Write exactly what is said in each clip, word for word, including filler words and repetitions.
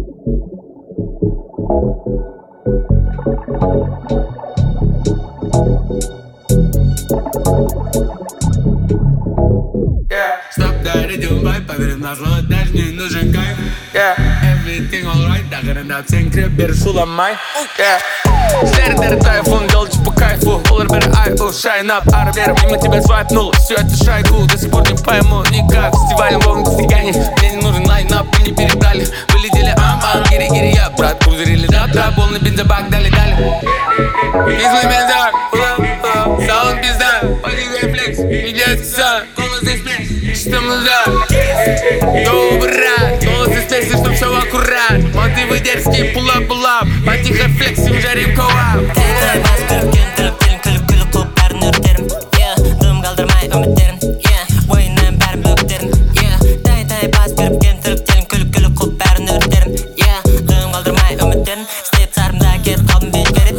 Стоп, да, идем бай, поверим на слово, даже не нужен кайф. Yeah, everything alright, да, гарантат, всем креп, бери суламай. Yeah, сердер, тайфун, делать по кайфу. Олар бери ай, у, shine up, ар вер, мимо тебя свайпнул. Всю эту шайку до сих пор не пойму никак. Фестивалем волн достиганий, мне не нужен лайнап, мы не перебрали. Вылетели ам-ам, гири-гири, я, брат, крузерили рап-рап, полный бензобак, дали-дали. Кислый бензак, саунд пизда, подвигай флекс, идет сон, голос здесь плес, что мы за? Йоу, брат, голос здесь плес, чтоб все аккурат. Мотивы дерзкие, пулап-пулап, потихо флексим, жарим коап. Тәй-тәй бас көрген түріп келін күліп-күліп қоп бәрін өртерім. Дым қалдырмай үміттерім, ойыннан бәрін бөктерім. Тәй-тәй бас көріп келін түріп келін күліп-күліп қоп бәрін өртерім. Дым қалдырмай үміттерім, степ сарымда кет қалдым бейт керет.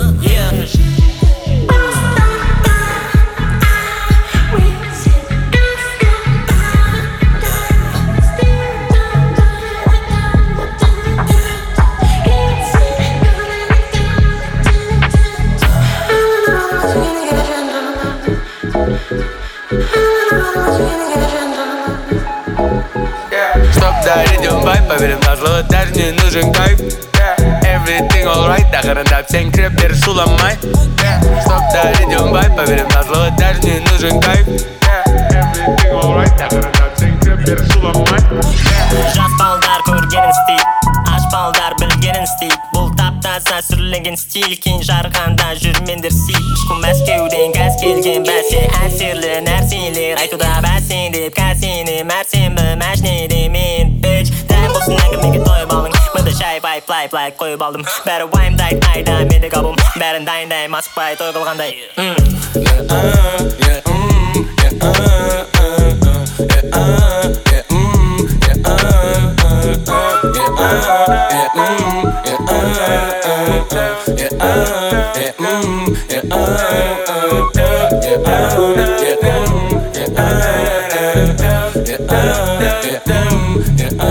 Стоп, да, идем бай, поверим на слово, даже не нужен кайф. Everything alright, да, гарантат, всем креп, бери суламай. Стоп, да, идем бай, поверим на слово, даже не нужен кайф. Everything alright, да, гарантат, всем креп, бери суламай. Жас балдар көргенін істейд, аш балдар білгенін істейд. Бұл таптаса сүрленген стиль, кейін жарғанда жүрмендер сей. Ұшқын Мәскеуден кәз келген бәсе, әсерлі нәрселер айтуда бәсен деп кәсені мәрсенбі мәжнеде мен бич. Дәм болсын әңгімеге тойып алдың, мұнда шай вайп лайп лайк қойып алдым. Бәрі уайымдайды айда менде қабым, бәрін дайындайым асықпай той қылғандай. Yeah,